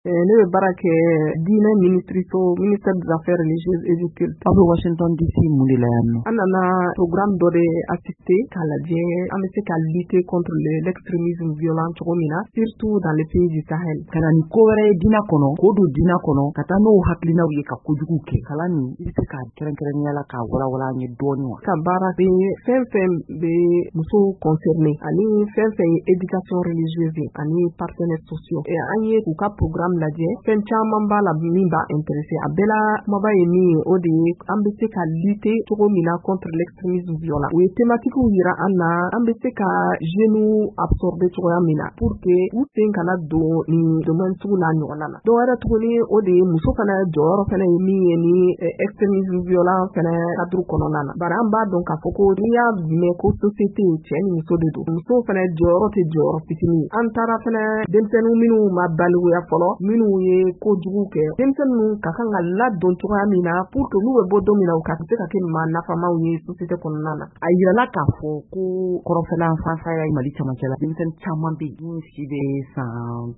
Ne bɛ baara kɛ diinɛ ministère des affaires religieuses et du culte. Aw bɛ Washington DC mun de la yan nɔ? An nana programme dɔ de assister k'a lajɛ an bɛ se ka lutter contre l'extrémisme violent cogo min na, surtout dans les pays du Sahel. Ka na ni ko wɛrɛ ye diinɛ kɔnɔ, k'o don diinɛ kɔnɔ, ka taa n'o hakilinaw ye ka kojugu kɛ. Kalan nin i bɛ se k'a kɛrɛnkɛrɛnnenya la k'a walawala an ye dɔɔnin wa? Ka baara bɛ fɛn fɛn bɛ musow concerné ani fɛn fɛn ye éducation religieuse ani partenaires sociaux. An ye u ka programme lajɛ, fɛn caman b'a la min b'a intéressé. A bɛɛ la kumaba ye min ye o de ye an bɛ se ka lutter cogo min na contre l'extrémisme violent. U ye thématiques yira an na an bɛ se ka jeunes absorber cogoya min na pour que u sen kana don ni domaine sugu n'a ɲɔgɔnna na. Dɔ wɛrɛ tuguni o de ye muso fana jɔyɔrɔ fana ye min ye ni extrémisme violent fana cadre kɔnɔna na. Bari an b'a dɔn k'a fɔ ko n'i y'a mɛn ko société cɛ ni muso de don. Muso fana jɔyɔrɔ tɛ jɔyɔrɔ fitinin. An taara fana denmisɛnnin minnu ma balikuya fɔlɔ minnu ye kojugu kɛ. Denmisɛnnin ka kan ka ladon cogoya min na pour que n'u bɛ bɔ don min na u ka se ka kɛ maa nafamaw ye société kɔnɔna na. A yirala k'a fɔ ko kɔrɔfɛla fansaya ye Mali camancɛ la. Denmisɛnnin caman bɛ yen si bɛ san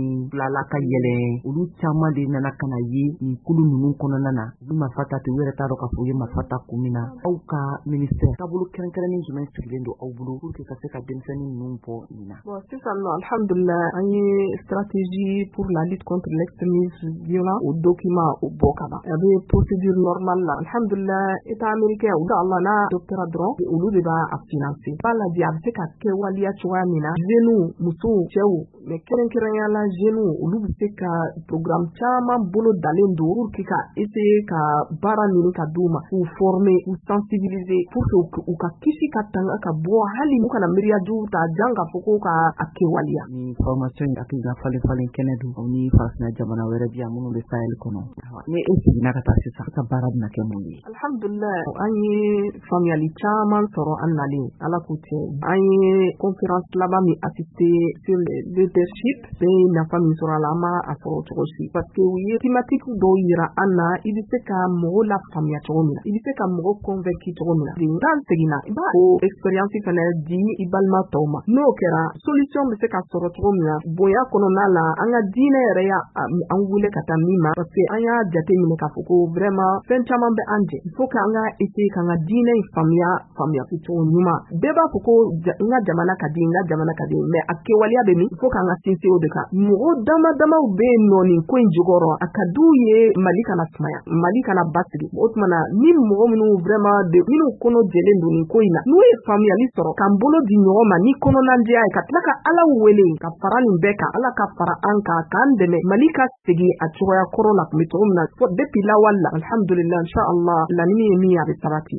12 ka yɛlɛ. Olu caman de nana ka na ye nin kulu ninnu kɔnɔna na. U marifa ta ten u yɛrɛ t'a dɔn k'a fɔ u ye marifa ta kun min na. Aw ka ministère taabolo kɛrɛnkɛrɛnnen jumɛn sigilen don aw bolo pour que ka se ka denmisɛnnin ninnu bɔ nin na? Bon sisan nɔ alhamdulillah an ye stratégie pour la lutte contre l'extrémisme violent o document o bɔ ka ban. A bɛ procédure normale la. Alhamdulillah État américain u Allah n'a docteur dɔrɔn olu de b'a financer. B'a lajɛ a bɛ se ka kɛ waliya cogoya min na jeunes musow cɛw mais kɛrɛnkɛrɛnya la jeunes olu bɛ se ka programme caman bolo dalen don pour que ka essayer ka baara ɲini ka d'u ma k'u former k'u sensibiliser pour que u ka kisi ka tanga ka bɔ hali u kana miiriya jugu ta jan ka fɔ ko ka a kɛwaliya. Ni formation in hakilina falen kɛnɛ don aw ni farafina jamana wɛrɛ bi yan minnu bɛ Sahel kɔnɔ. Ni e seginna ka taa sisan ka baara bɛna kɛ mun ye? Alhamdulillah an ye faamuyali caman sɔrɔ an nalen Ala k'u cɛ. An ye conférence laban min assister sur le leadership bɛ nafa min sɔrɔ a la an ma a sɔrɔ cogo si parce que u ye thématique dɔw yira an na i bɛ se ka mɔgɔw la faamuya cogo min na i bɛ se ka mɔgɔw convaincre cogo min na. N'an seginna i b'a o expérience fana di i balima tɔw ma. N'o kɛra solution bɛ se ka sɔrɔ cogo min na bonya kɔnɔna la an ka diinɛ yɛrɛ an wele ka taa min ma parce que an y'a jate minɛ k'a fɔ ko vraiment fɛn caman bɛ an jɛ. Il faut que an ka essayer k'an ka diinɛ in faamuya cogo ɲuman. Bɛɛ b'a fɔ ko n ka jamana ka di n ka jamana ka di mais a kɛwaleya bɛ min il faut k'an ka sinsin o de kan. Mɔgɔ dama bɛ yen nɔ nin ko in jukɔrɔ a ka d'u ye Mali kana sumaya Mali kana basigi. O tuma na ni mɔgɔ minnu vraiment minnu kɔnɔ jɛlen don nin ko in na n'u ye faamuyali sɔrɔ k'an bolo di ɲɔgɔn ma ni kɔnɔnajɛya ye ka tila ka Ala wele ka fara nin bɛɛ kan Ala ka fara an kan k'an dɛmɛ Mali ka segin a cogoya kɔrɔ la tun bɛ cogo min na depuis lawale la alhamdulillah inshallah laɲini ye min ye a bɛ sabati.